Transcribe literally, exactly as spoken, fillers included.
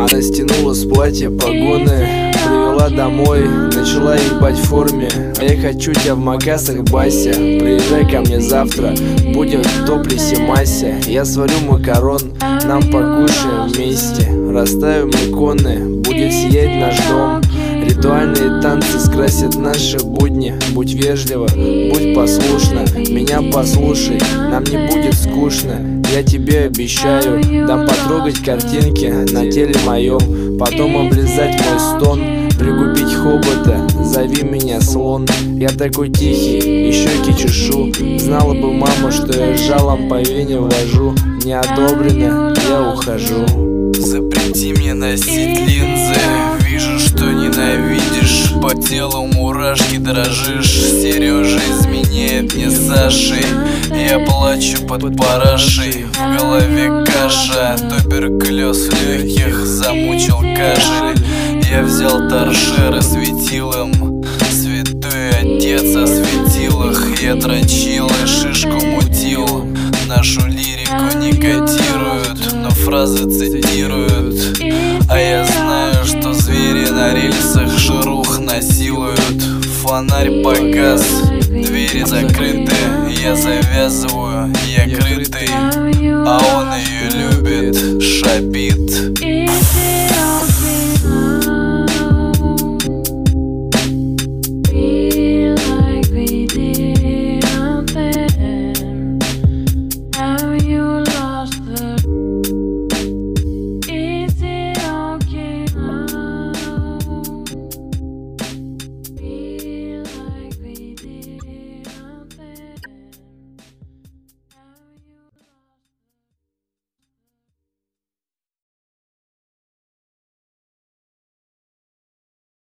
Она стянула с платья погоны, привела домой, начала ебать в форме. А я хочу тебя в макасах, Бася. Приезжай ко мне завтра, будем в топлесе Мася. Я сварю макарон, нам покушаем вместе. Расставим иконы, будет сиять наш дом. Ритуальные танцы скрасят наши будни. Будь вежлива, будь послушна, меня послушай, нам не будет скучно. Я тебе обещаю, дам потрогать картинки на теле моем, потом облизать мой стон, пригубить хобота, зови меня слон. Я такой тихий, и щеки чешу. Знала бы мама, что я жалом по вене ввожу. Не одобрено, я ухожу. Запрети мне носить линзы, вижу, что ненавидишь. По телу мурашки дрожишь. Сережа изменяет мне с Сашей. Я плачу под парашей. В голове каша, туберкулез в легких замучил кашель. Я взял торшер и светил им. Святой отец осветил их. Я дрочил и шишку мутил. Нашу лирику не котируют, но фразы цитируют. А я знаю, что звери на рельсах шерух насилуют. Фонарь погас, двери закрыты. Я завязываю, я крытый, а он ее любит, шабит.